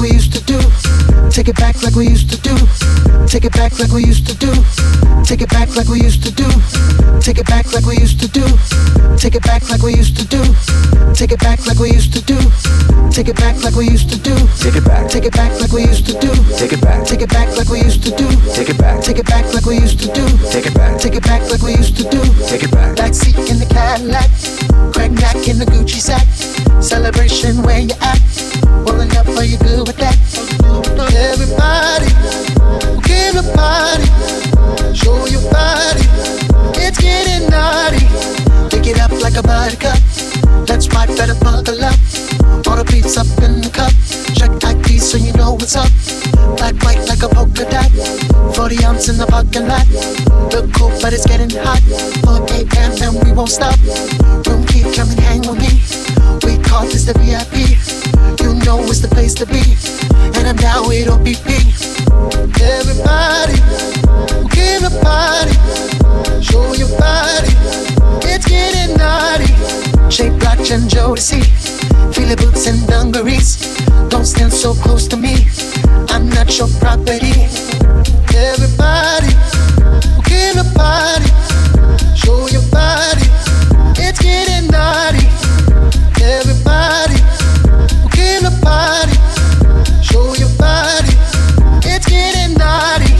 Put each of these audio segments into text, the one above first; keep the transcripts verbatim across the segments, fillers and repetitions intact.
we used to do. Take it back like we used to do. Take it back like we used to do. Take it back like we used to do. Take it back like we used to do. Take it back like we used to do. Take it back like we used to do. Take it back like we used to do. Take it back. Take it back like we used to do. Take it back. Take it back like we used to do. Take it back. Take it back like we used to do. Take it back. Take it back like we used to do. Take it back. Backseat in the Cadillac, crack neck in the Gucci sack. Celebration where you at? Pulling up, are you good with that? Everybody, who came to party, show your body. It's getting naughty. Pick it up like a buttercup. Let's ride, better buckle up. All the beats up in the cup. Check I D so you know what's up. Black, white like a polka dot. forty ounce in the parking lot. Look cool, but it's getting hot. four a.m. and we won't stop. Room key, come and hang with me. We call this the V I P. You know it's the place to be. And I'm down with O P P. Everybody who came to party, show your body. It's getting naughty. Shape, Blotch and Jodeci. Feel the boots and dungarees. Don't stand so close to me. I'm not your property. Everybody who came to party, show your body. It's getting naughty. Everybody who came to party, show your body. It's getting naughty.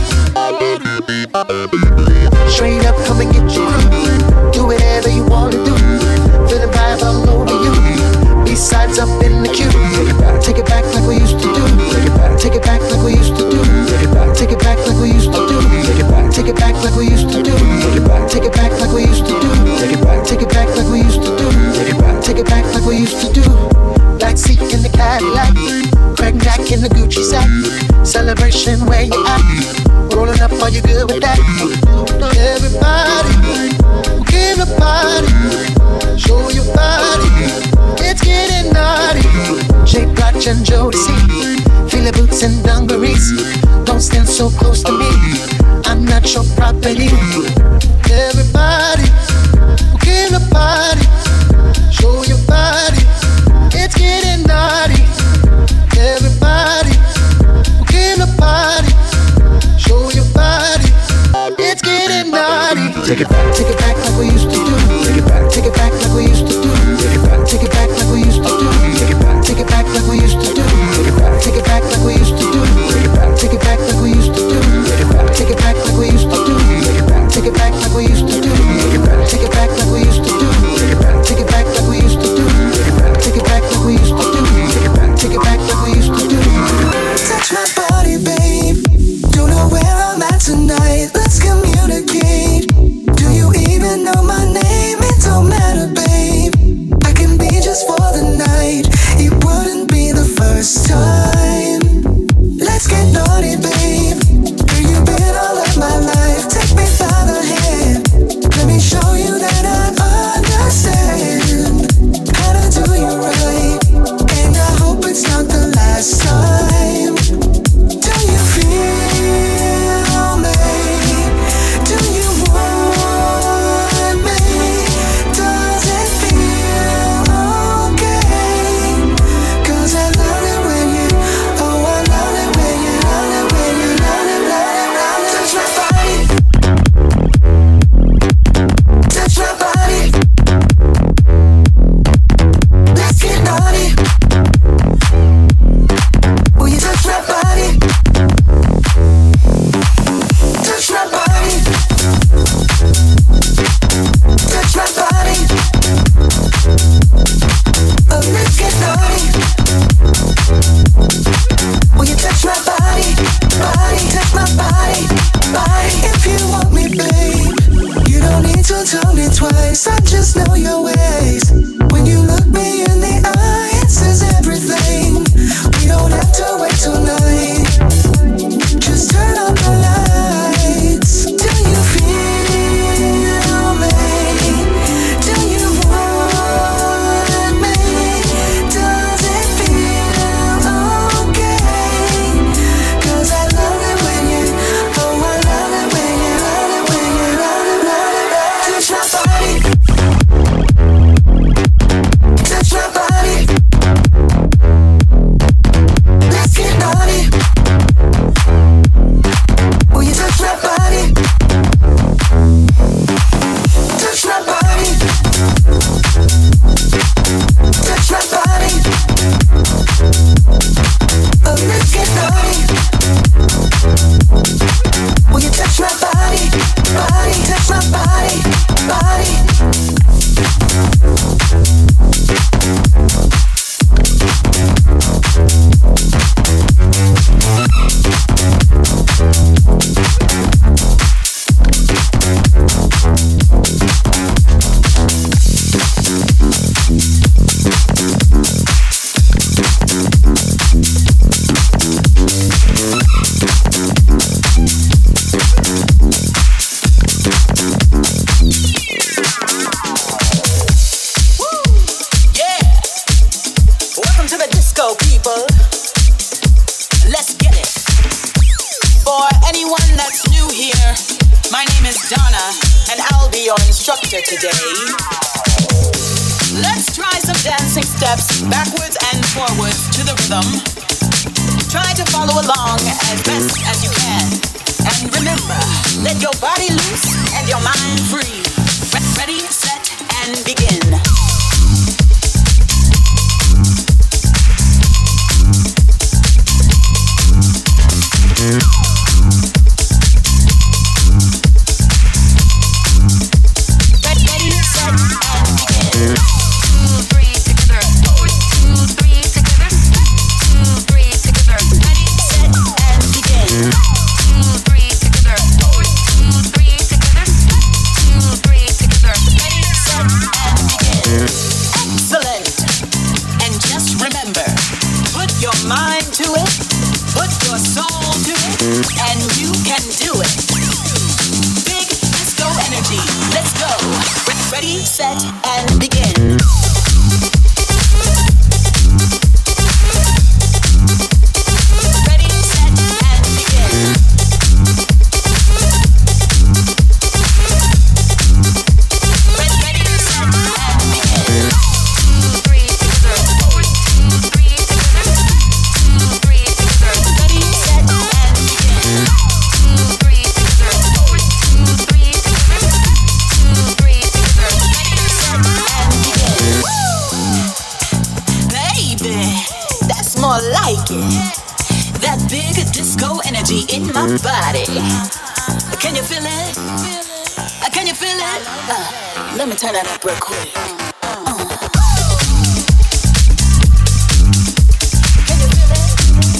Straight up, come and get your crew. Do whatever you wanna do. Feel the vibe all over you. B-sides up in the queue. Take it back, take it back like we used to do. Take it back, take it back like we used to do. Take it back, take it back like we used to do. Take it back, take it back like we used to do. Take it back, take it back like we used to do. Take it back, take it back like we used to do. Take it back, take it back like we used to do. Backseat in the Cadillac, crack neck in the Gucci sack. Celebration where you at? Rolling up, are you good with that? Everybody who came to party, show your body. It's getting naughty. Shape, Blotch and Jodeci. Feel the boots and dungarees. Don't stand so close to me. I'm not your property. Everybody who came to party, show your body. It's getting naughty. Everybody who came to party, show your body. It's getting naughty. Take it back. Take it back like we used to do. Take it back. Take it back like we used to do. Take it back. Take it back like we used to do. Take it back. Take it back like we used to do. Take it back. Take it back like we used to do. Take it back. Take it back like we used to do. Take it back. Take it back like we used to do. Take it back. Take it back like we used to do. Take it back. Take it back like we used to do. Take it back. Take it back like we used to do. Take it back. Take it back like we used to do. Take it back. Take it back like we used to do. Touch my body, babe. Don't know where I'm at tonight. Let's communicate. Do you even anyone that's new here, my name is Donna, and I'll be your instructor today. Let's try some dancing steps backwards and forwards to the rhythm. Try to follow along as best as you can. And remember, let your body loose and your mind free. Ready, set, and begin. Ready, set, and begin. Two, three, together. Two, three, together. Two, three, together. Ready, set, and begin. Two, three, together. Two, three, together. Two, three, together. Ready, set, and begin. Excellent. And just remember, put your mind to it, put your soul to it, and you can do it. Big disco energy. Let's go. Ready, set, and begin. Ready, set, and begin. Ready, ready, set, and begin. Two, three, together. Two, three, together. Two, three, together. Ready, set, and begin. Two, three, together. Two, three, together. Two, three, together. Ready, set, and begin. Baby, that's more like it. That big disco energy in my body. Can you feel it? Uh, Can you feel it? Uh, let me turn that up real quick. Uh. Can you feel it?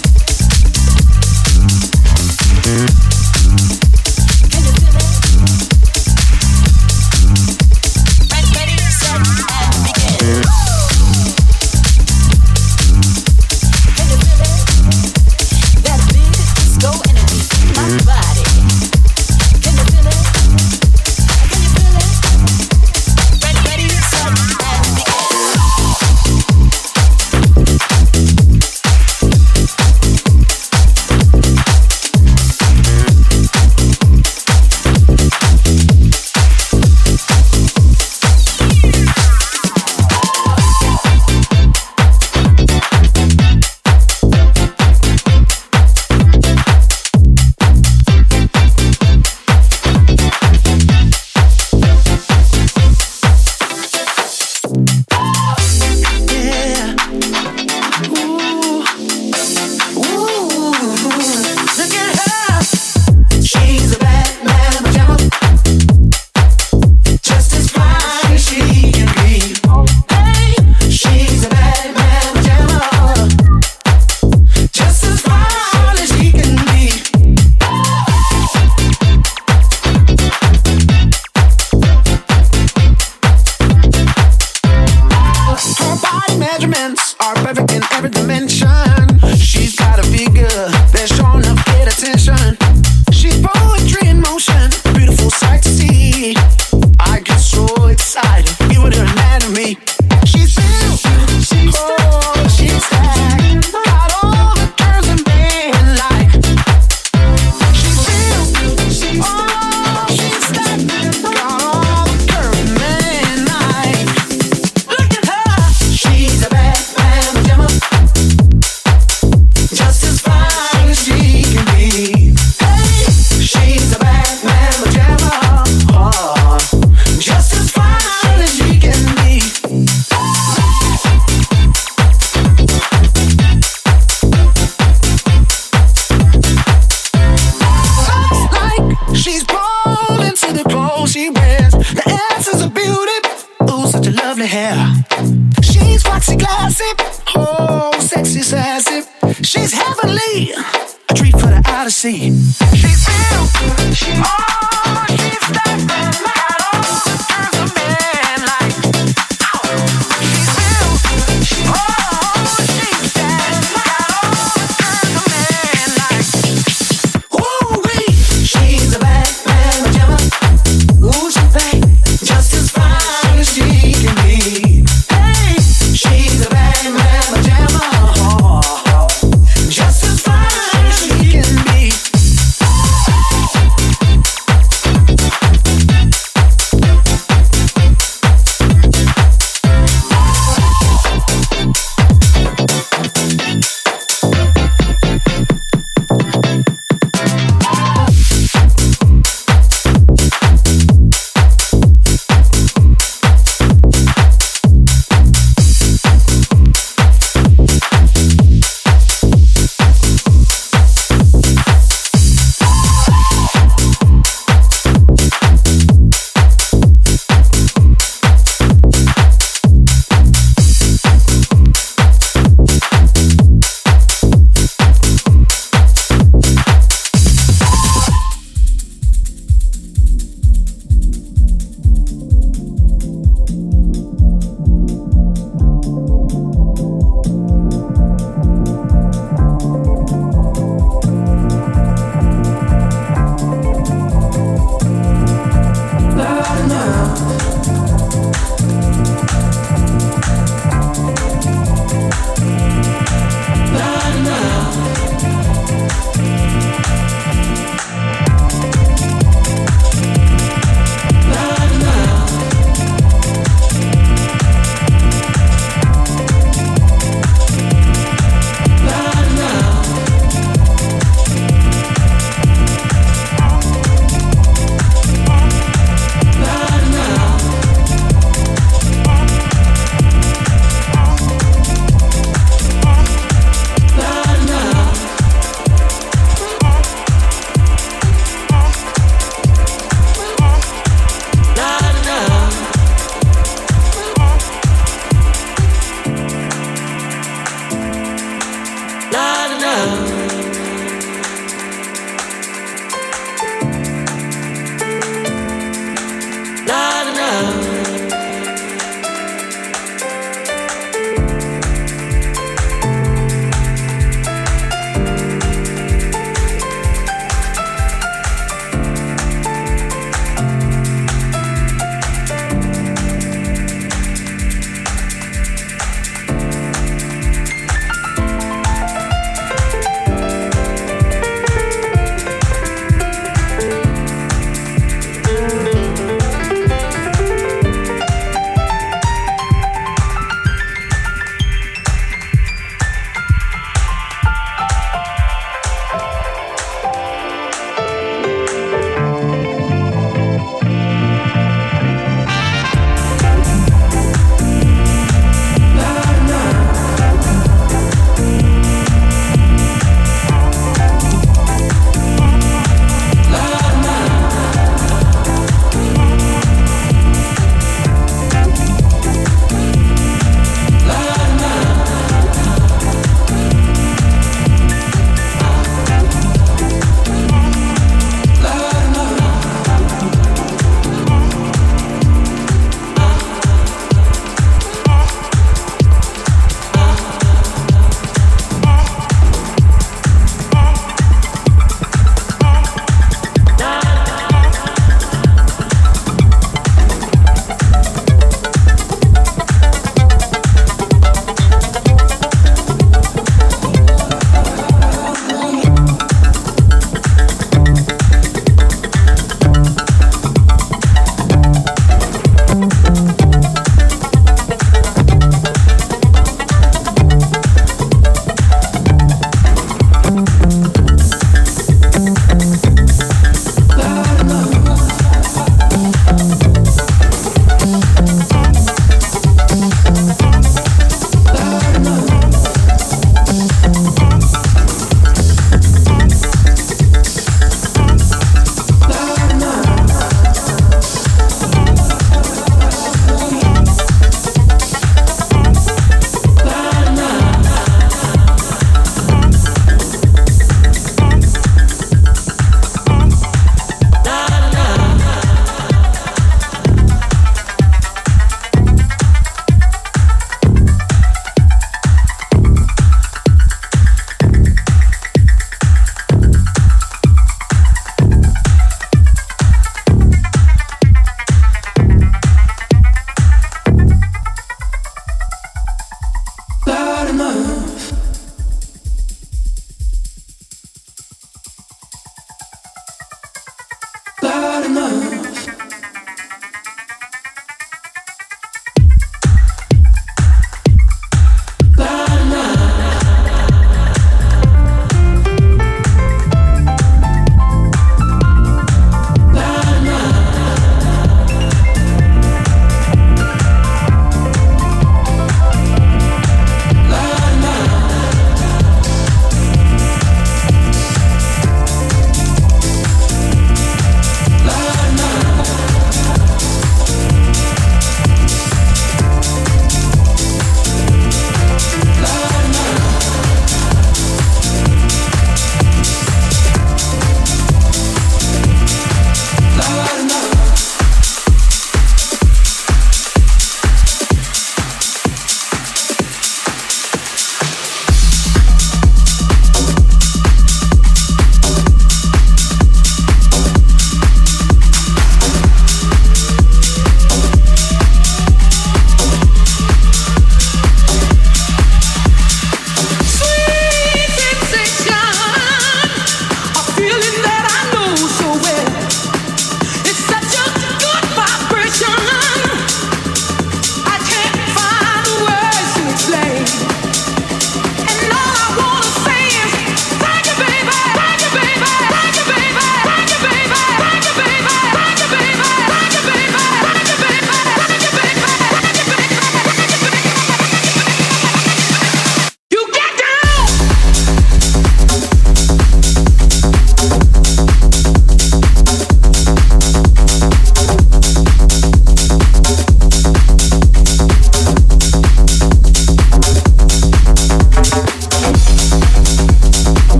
Can you feel it? Ready, ready, set, and begin. Can you feel it? That big disco energy in my body. Can you feel it? Can you feel it? Ready, ready, set, and begin. Odyssey. She's real, she oh, she's that man, got all the curves a man like. She's real, she oh, she's that got all the curves a man like. Ooh-wee, she's a bad man pajama. Ooh, she bad, just as fine as she can be. Hey, she's a bad man pajama. Oh, just as fine as she can be.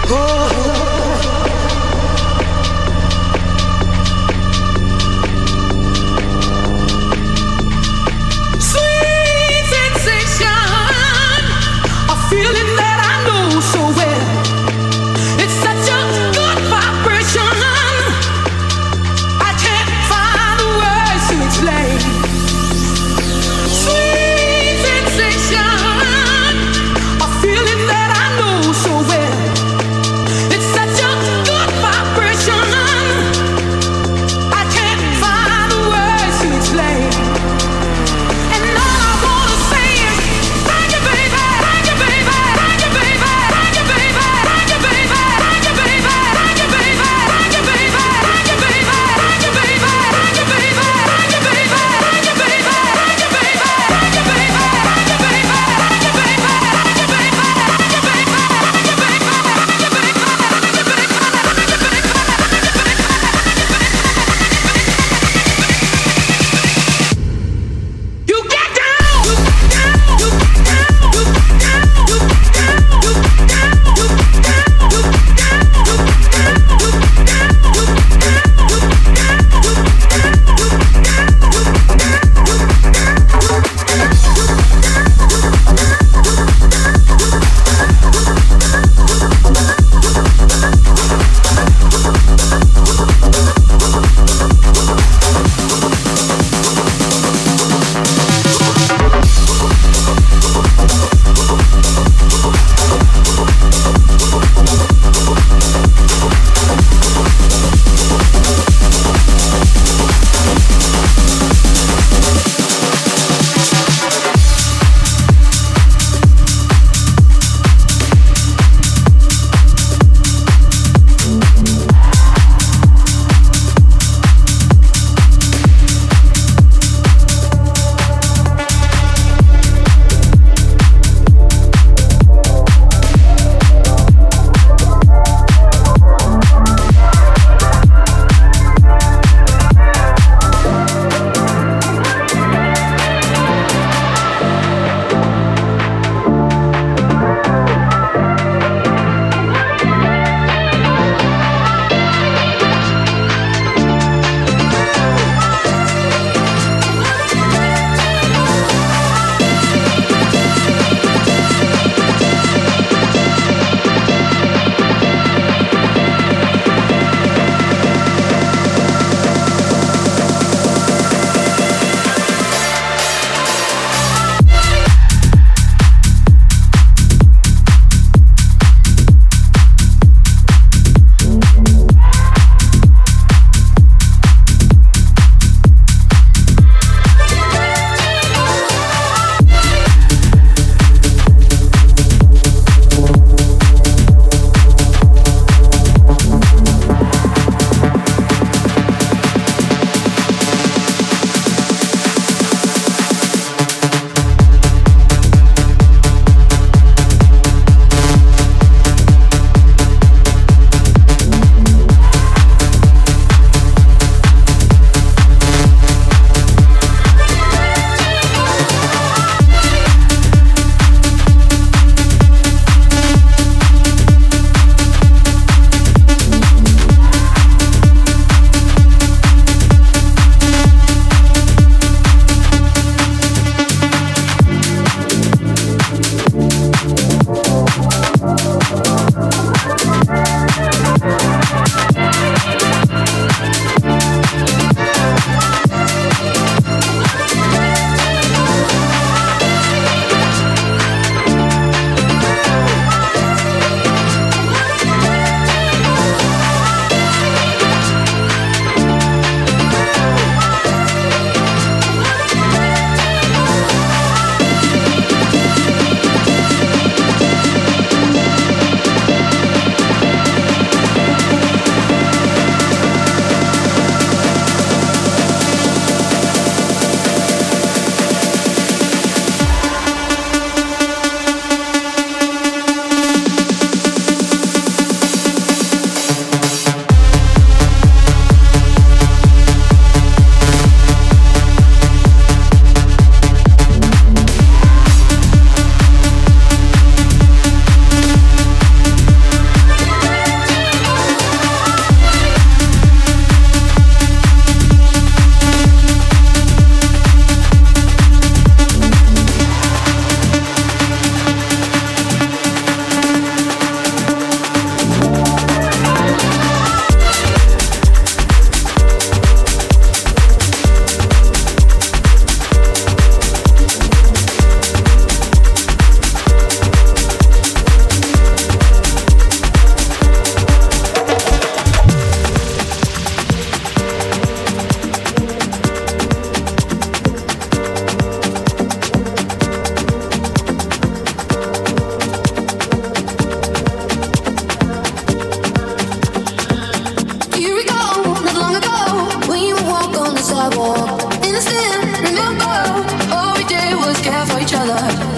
Sweet sensation, a feeling that I know so well.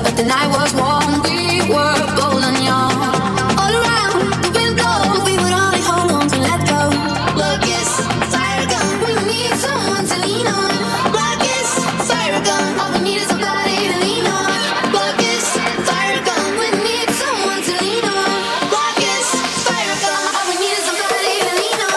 but the night was warm. We were golden young. All around, the wind blows. We would only hold on to let go. Blood is fire gun. We need someone to lean on. Blood is fire gun. All we need is somebody to lean on. Blood is fire gun. We need someone to lean on. Blood is fire gun. All we need is somebody to lean on.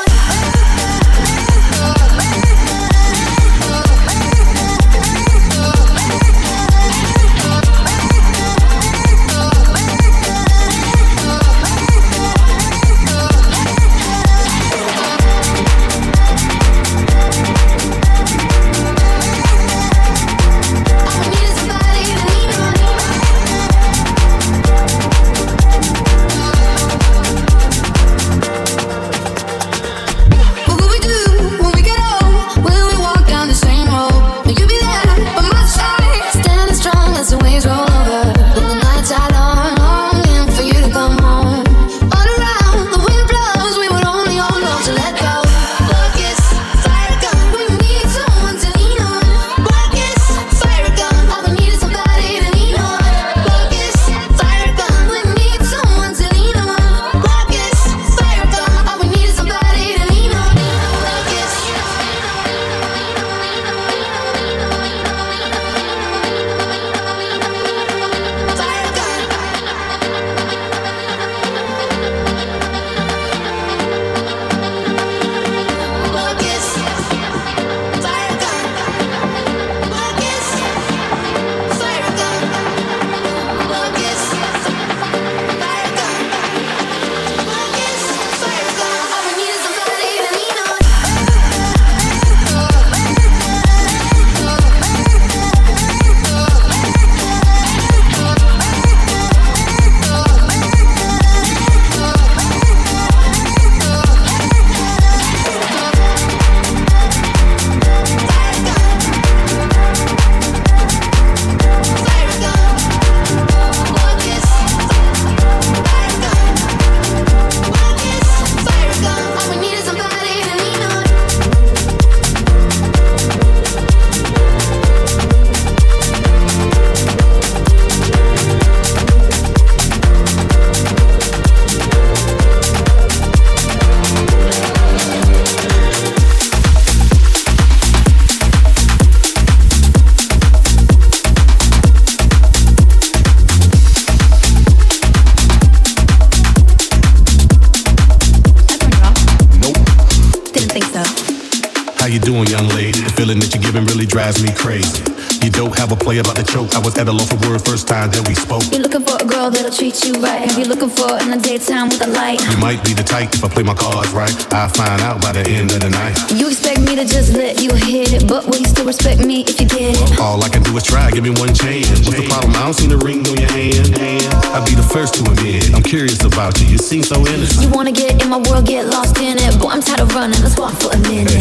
Drives me crazy. You don't have a play about the choke. I was at a loss for word first time that we spoke. You're looking for a girl that'll treat you right. You're looking for in the daytime with a light. You might be the type if I play my cards right. I'll find out by the end of the night. You expect me to just let you hit it, but will you still respect me if you get it? All I can do is try, give me one chance. What's the problem? I don't see the ring on your hand. I'll be the first to admit I'm curious about you. You seem so innocent. You wanna get in my world, get lost in it. Boy, I'm tired of running. Let's walk for a minute.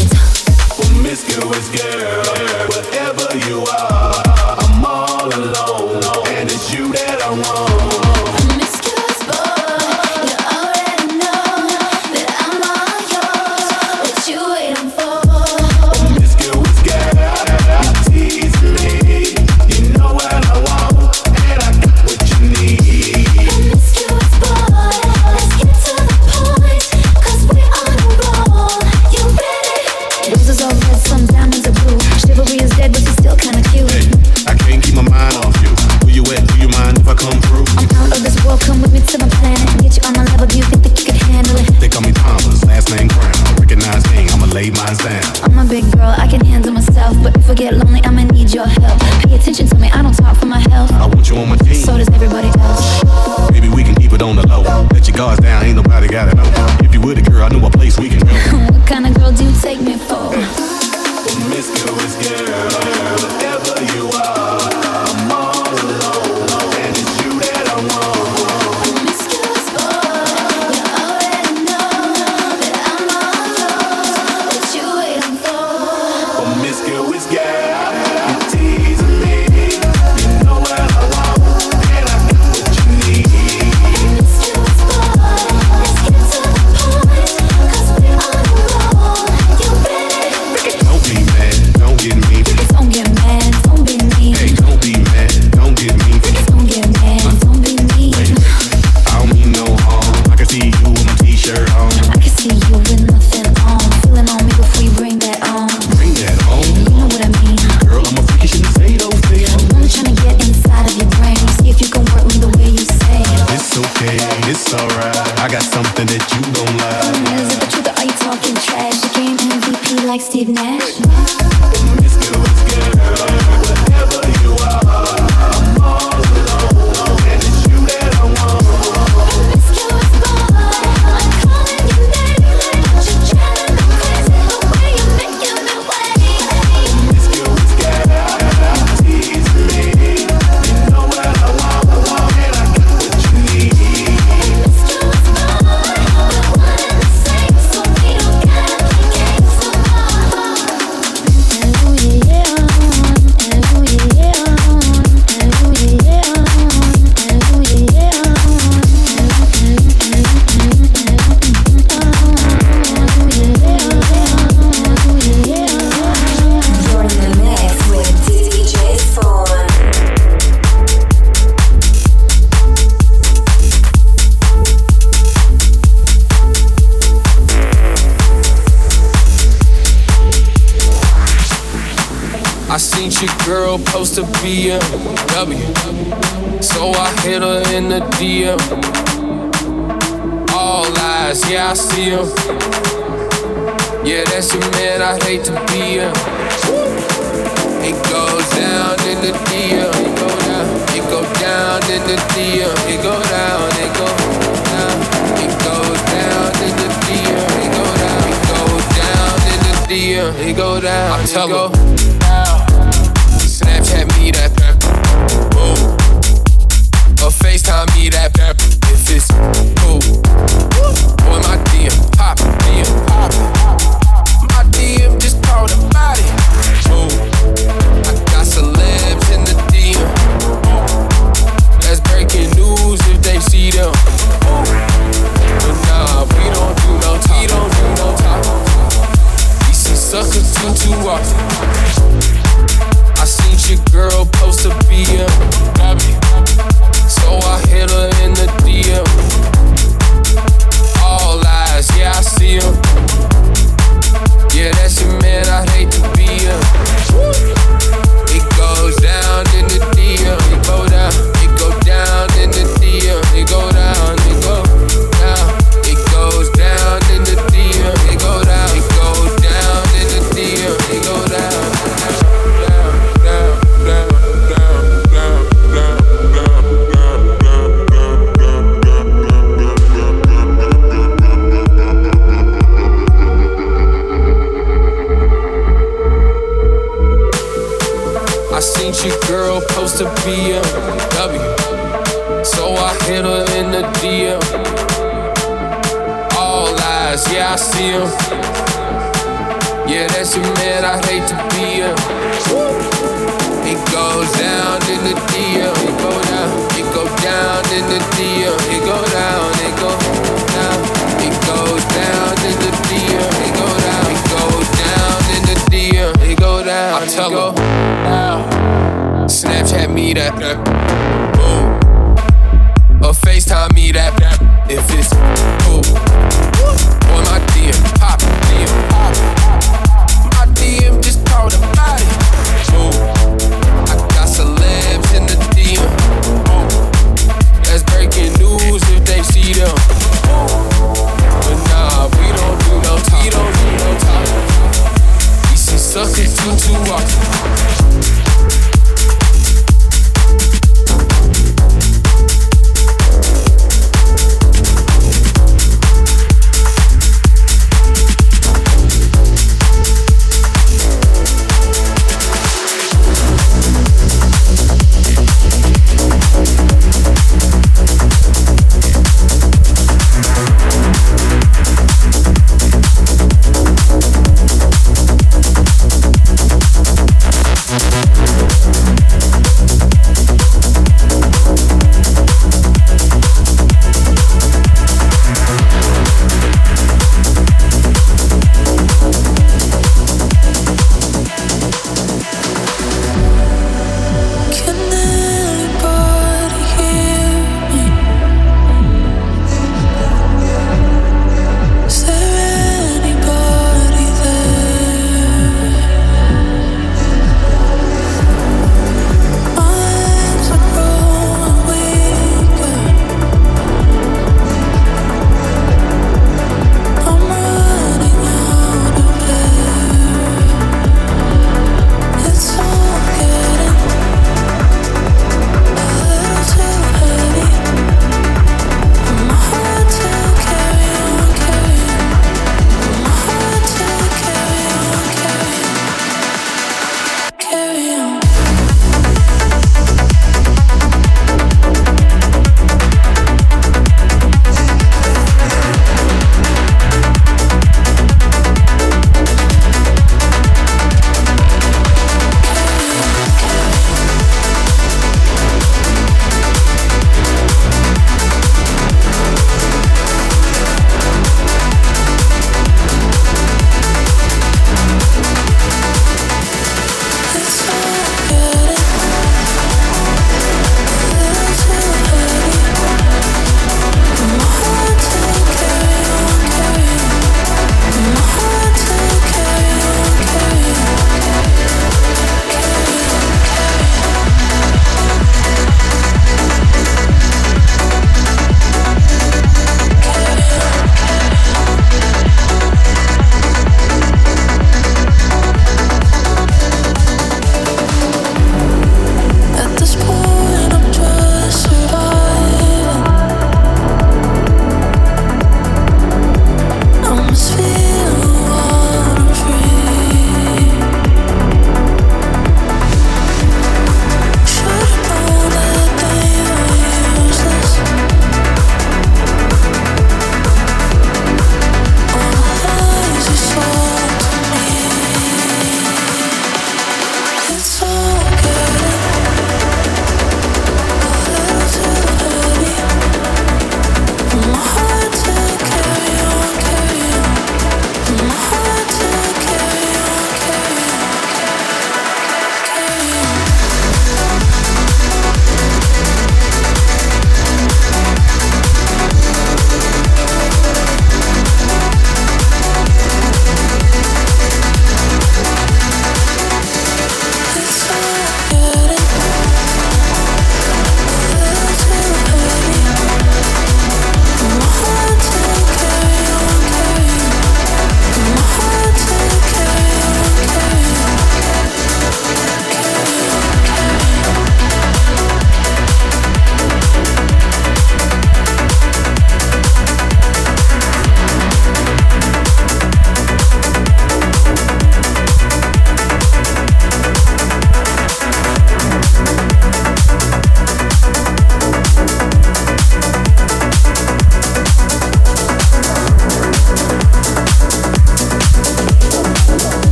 Promiscuous girl, wherever you are, I'm all alone, and it's you that I want. Promiscuous boy, you already know that I'm all yours. What you waiting for? Promiscuous girl, you tease me. You know what I want, and I got what you need. Promiscuous boy, let's get to the point, 'cause we're on a roll. You ready? Roses are red, some diamonds are blue. Chivalry is dead, but you're still kinda cute. Hey, I can't keep my mind off you. Where you at? Do you mind if I come through? I'm out of this world, come with me to my planet. Get you on my level, do you think that you can handle it? They call me Thomas, last name Brown. Recognize king, I'ma lay mine down. I'm a big girl, I can handle myself, but if I get lonely, I'ma need your help. Pay attention to me, I don't talk for my health. I want you on my team. So does everybody else. Maybe we can keep it on the low. Let your guards down, ain't nobody got it. If you were the girl, I know a place we can go. What kind of girl do you take me for? Promiscuous girl, wherever you are, I'm all alone, and it's you that I want. Promiscuous boy, you already know that I'm all yours. What you waiting for? one that you gon' like. Oh, is it the truth or are you talking trash? You game M V P like Steve Nash. Miss Girls Girl, whatever you are, I'm all alone, and it's you that I want. Miss Girls Boy, I'm calling your name, but you're driving me crazy the way you're making me wait. Miss Girls Girl, tease me, you know what I want, and I got what you need. Miss Girls Boy, we're one and the same, so we don't gotta play games no more. Ooh yeah, ooh yeah, ooh yeah, ooh yeah, ooh yeah. You're in the mix with D J Fawn. I seen your girl post a B M W, so I hit her in the D M. All eyes, yeah, I see him. Yeah, that's your man, I hate to be him. It goes down in the D M. It go down, it go down in the D M. It go down, it go down. It goes down in the D M. It go down, it goes down in the D M. It go down, I tell her. Snapchat me that pep, boom. Or FaceTime me that pep, if it's cool. Boy, my D M pop, D M pop. My D M just called a body, boom. I got celebs in the D M. That's breaking news if they see them. But nah, we don't do no talk. We don't do no talk. We see suckers too too often. I seen your girl post a B M, so I hit her in the D M. All eyes, yeah, I see him. Yeah, that's your man, I hate to be him. It goes down in the D M. It go down, it go down in the D M. It go down, it go down. It goes down in the D M. It go down, it goes down in the D M. It go down. I seen your girl post a B M W, so I hit her in the D M. All eyes, yeah, I see him. Yeah, that's your man, I hate to be him. It goes down in the D M. It go down, it go down in the D M. It go down, it go down. It goes down in the D M. It go down, it goes down in the D M. It go down, I tell her. Snapchat me that, boom. Or FaceTime me that, if it's cool. Boy, my D M pop, D M pop. My D M just called a body, boom. I got celebs in the D M, boom. That's breaking news if they see them. But nah, we don't do no talk. We don't do no talk. We see suckers too too often.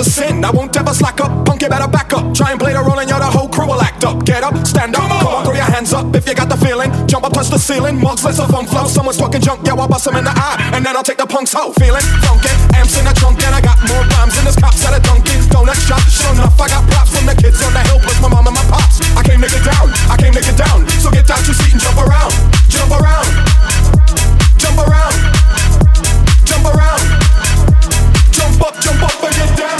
a sin. I won't ever slack up, punk, you better back up. Try and play the role and you're the whole crew will act up. Get up, stand up, come on, throw your hands up if you got the feeling. Jump up, touch the ceiling, mugs, let's a funk flow. Someone's talking junk, yeah, I'll bust them in the eye. And then I'll take the punk's hoe, feeling funky. Amps in the trunk and I got more rhymes than this cops at a Dunkin' Donut shop. Sure enough, I got props from the kids on the hill, plus my mom and my pops. I came to get down, I came to get down. So get out your seat and jump around, jump around, jump around, jump around, jump up, jump up and get down.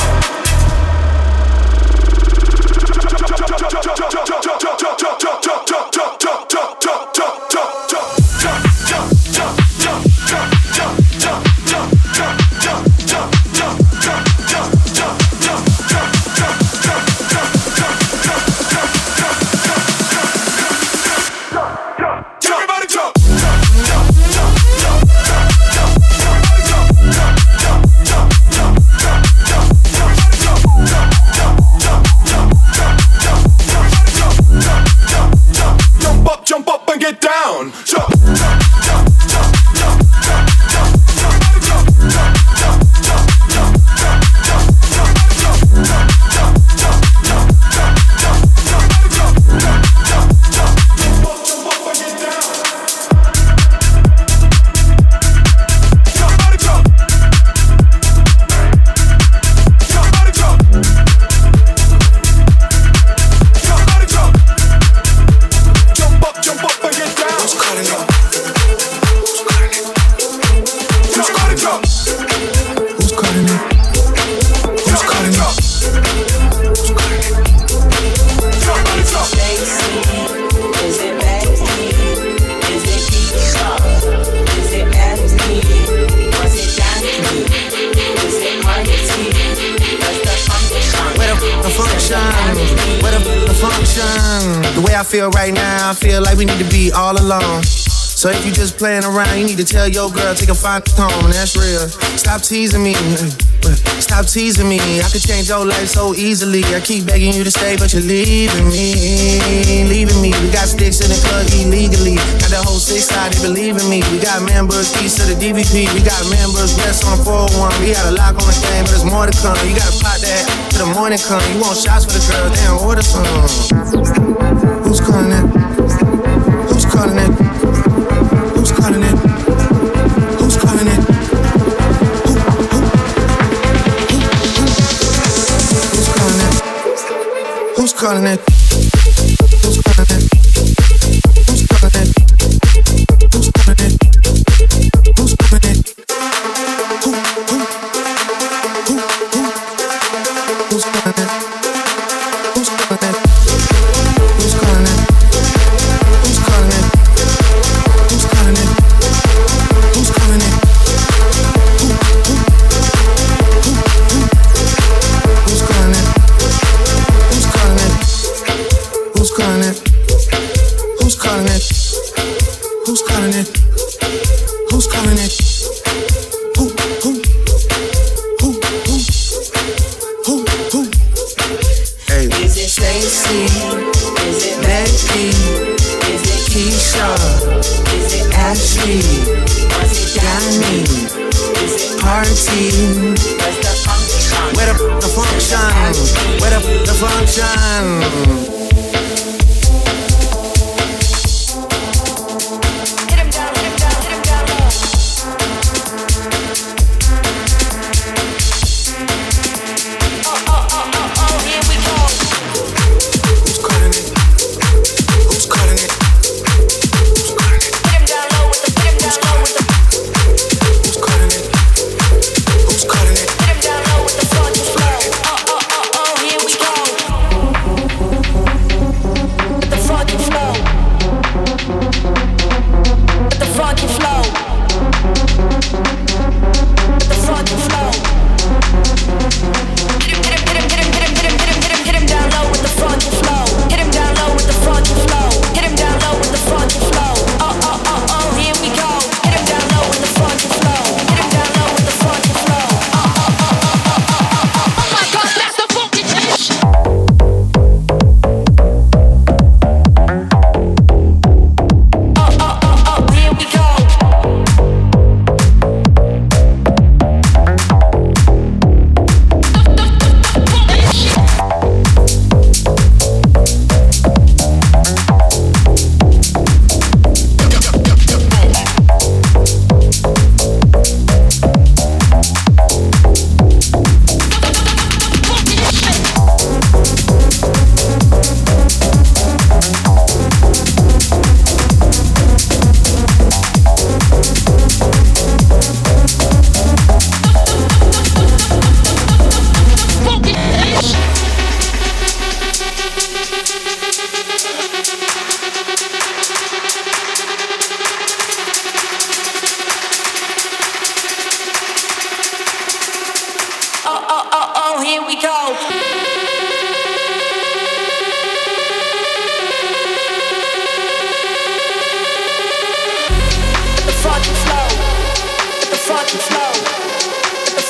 Jump up and get down. Jump. Feel right now, I feel like we need to be all alone. So if you just playing around, you need to tell your girl, take a fine home, that's real. Stop teasing me, stop teasing me. I could change your life so easily. I keep begging you to stay, but you're leaving me, leaving me. We got sticks in the club illegally. Got the whole six side, they believe in me. We got members, keys to the D V P. We got members, rest on the four oh one. We got a lock on the game, but there's more to come. You gotta pop that till the morning come. You want shots for the girl, damn, order some. Who's calling it? Who's calling it? Who's calling it? Who's calling it? Who, who, who, who, who's calling it? Who's calling it? Who's calling it? Who's calling it? Who's calling it? Who, who, who, who, who's calling it? Who's calling it? Who's calling it? Who's calling it? Who's calling it? Who's calling it? Who, who, who, who, who's calling it? Who's calling it? Who's calling it? Who's calling it? Who's calling it? Who's calling it? Who, who, who, who, who, who? Hey. Is it Stacy? Is it Becky? Is it Keisha? Is it Ashley? Was it Danny? Is it Party? Where's the function? Where the, the function? Where the, the function? Hit him down, hit him down, hit him down low. Oh, oh, oh, oh, oh, here we go. Who's calling it? Who's calling it? Who's calling it? Hit him down low with the, hit him down low with the, Who's calling it? Who's calling it? hit him down low with the funky flow. Oh, oh, oh, oh, here we go.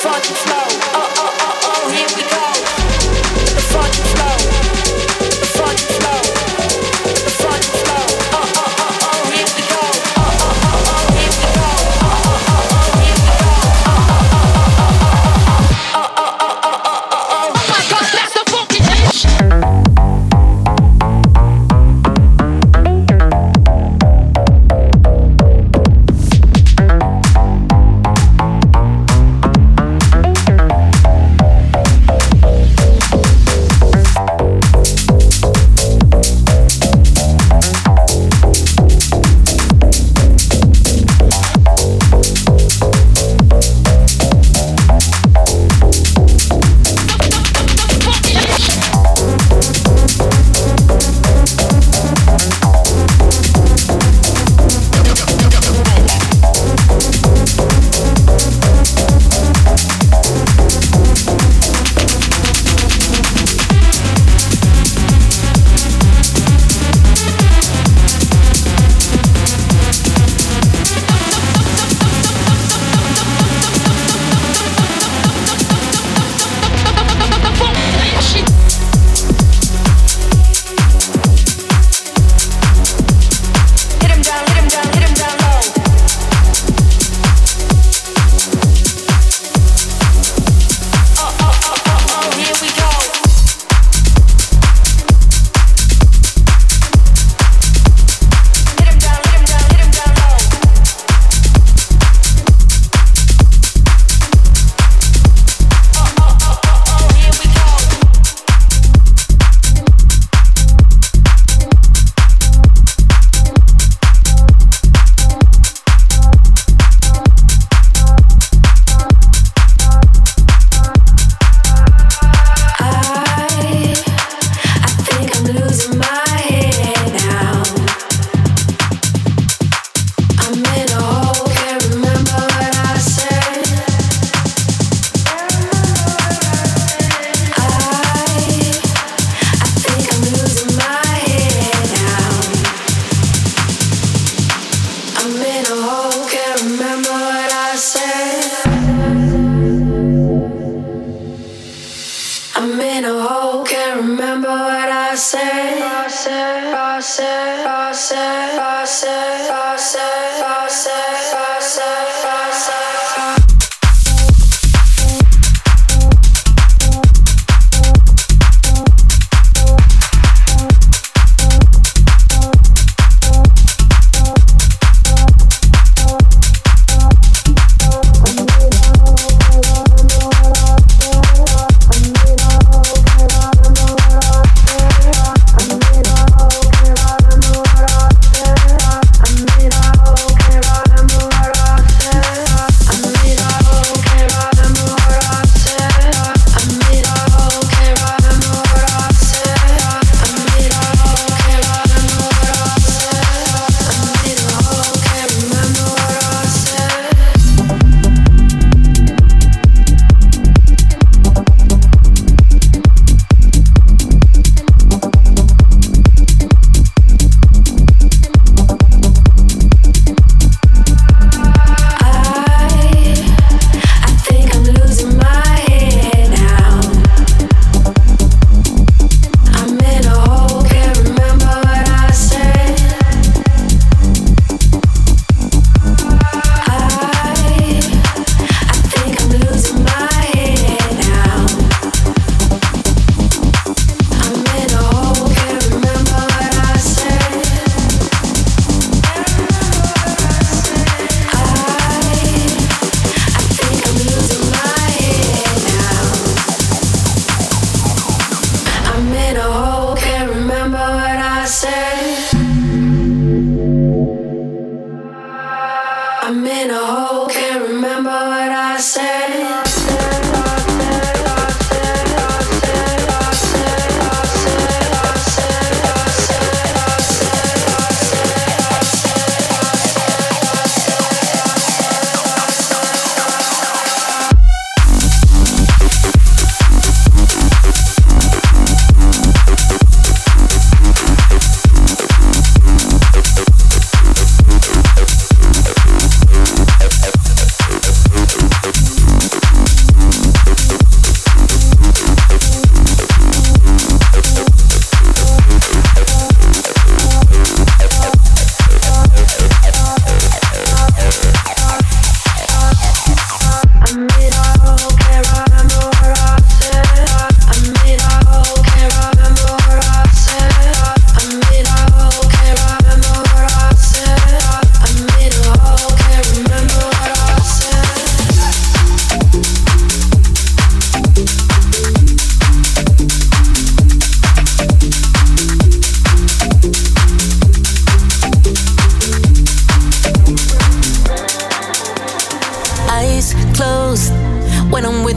I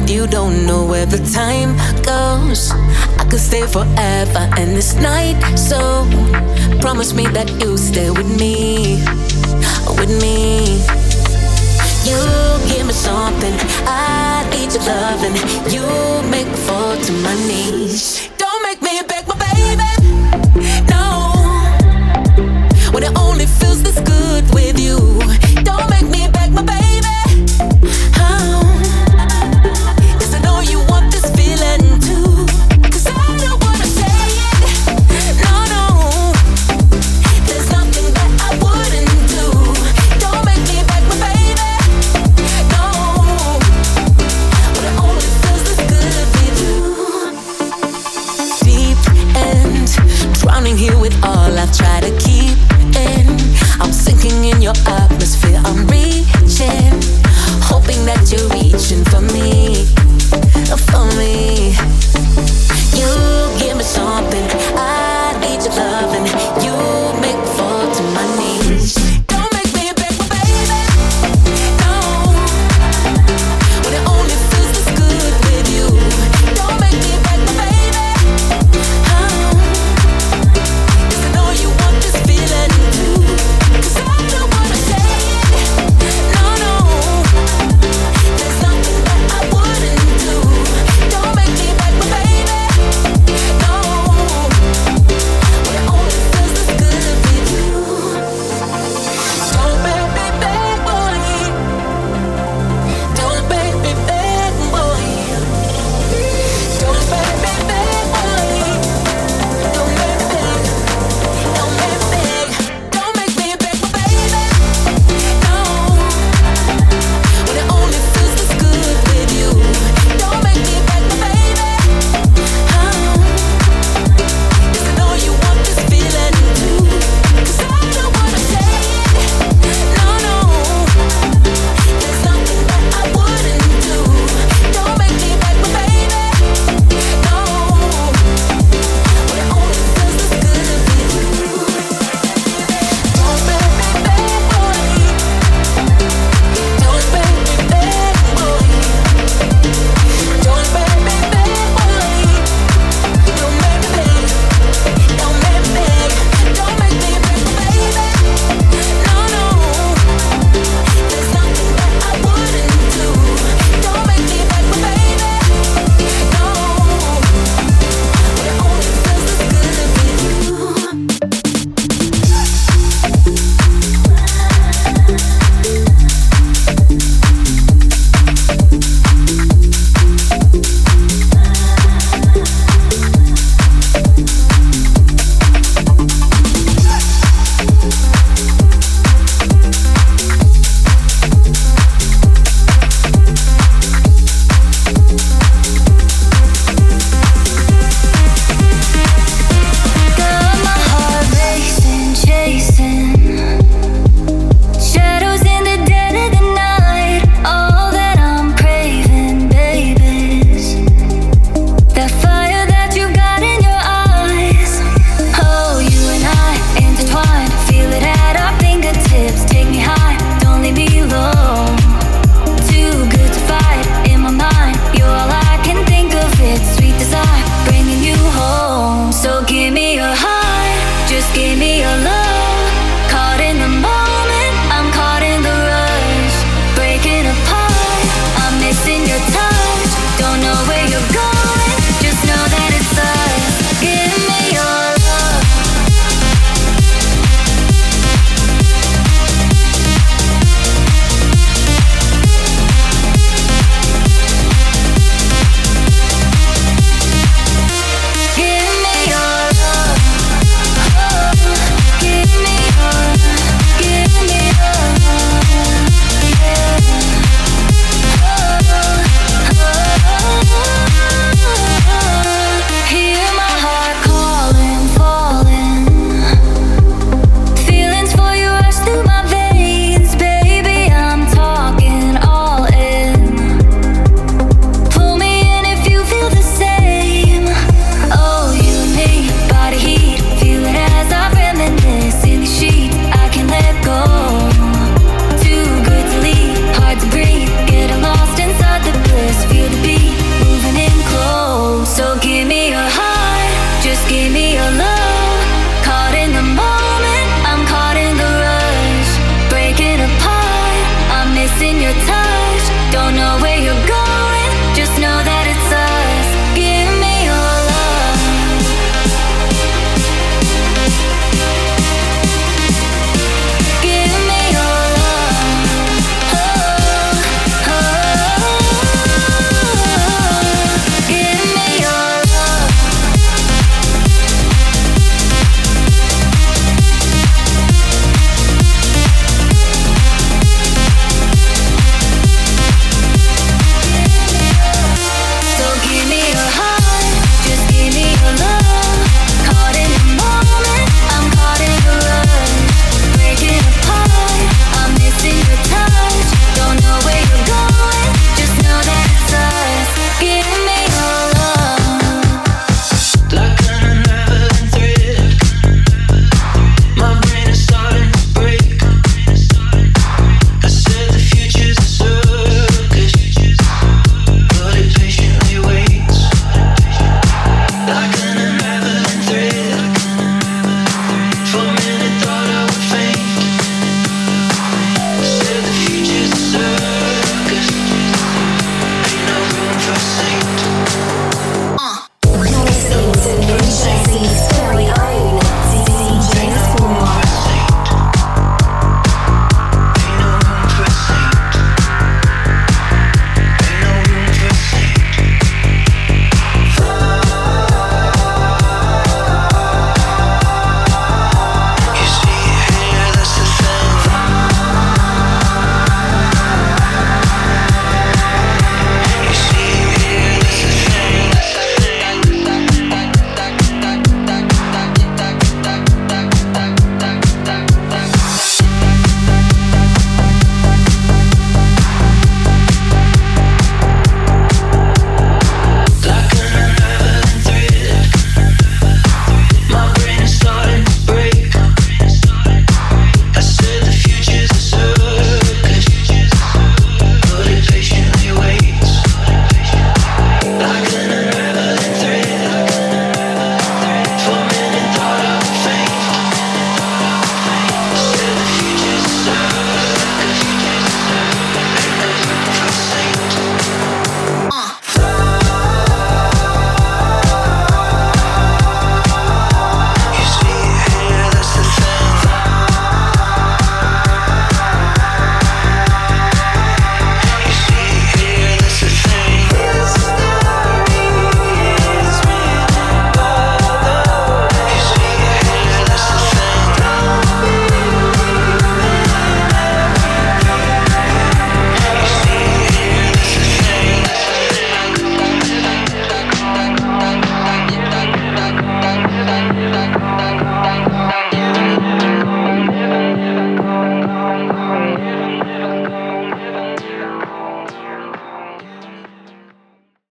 you don't know where the time goes. I could stay forever and this night, so promise me that you'll stay with me, with me. You give me something, I need your loving. You make me fall to my knees.